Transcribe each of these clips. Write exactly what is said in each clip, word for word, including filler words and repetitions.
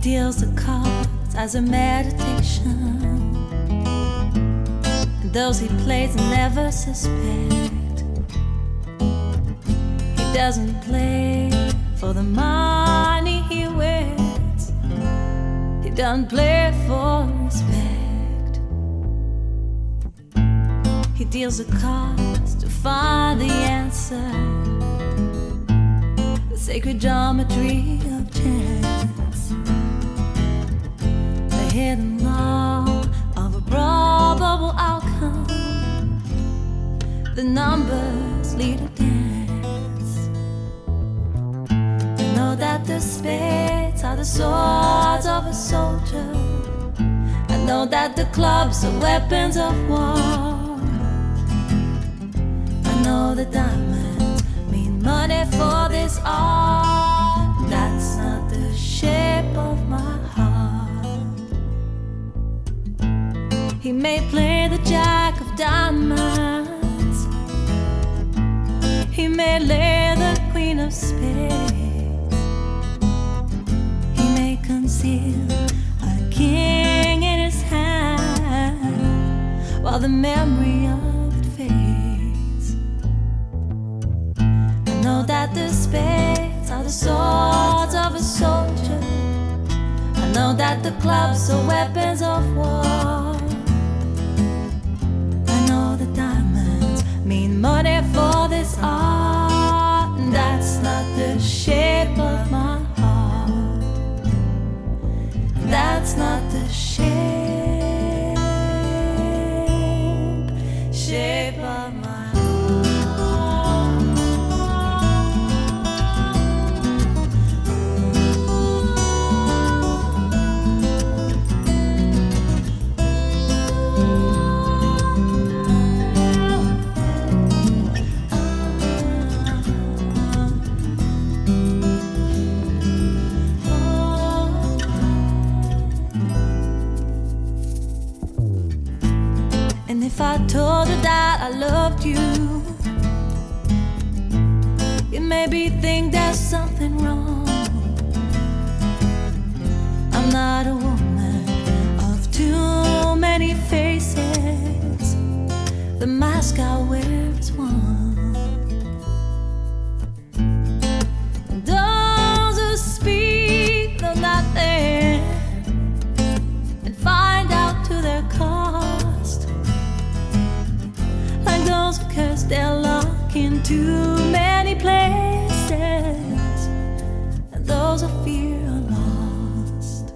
deals the cards as a meditation, and those he plays never suspect. He doesn't play for the money he wins, he doesn't play for respect. He deals the cards to find the answer, the sacred geometry of chance, the hidden law of a probable outcome. The numbers lead a dance. I know that the spades are the swords of a soldier. I know that the clubs are weapons of war. I know the diamonds mean money for this art. That's not the shape of my heart. He may play the jack of diamonds, he may lay the queen of spades, he may conceal a king in his hand while the memory of it fades. I know that the spades are the swords of a soldier. I know that the clubs are weapons of war. I know the diamonds mean money for this art. That's not the shape of my heart. That's not the shape, shape of my heart. And if I told you that I loved you, you maybe think there's something wrong. I'm not a woman of too many faces. The mask I wear is one. And those who speak know nothing and find out to their cost, like those who curse their luck in too many places, and those who fear are lost.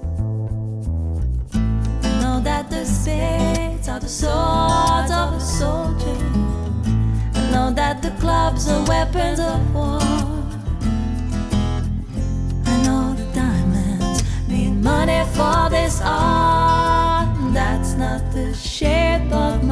I know that the spades are the swords of a soldier. I know that the clubs are weapons of war. I know the diamonds mean money for this art. That's not the shape of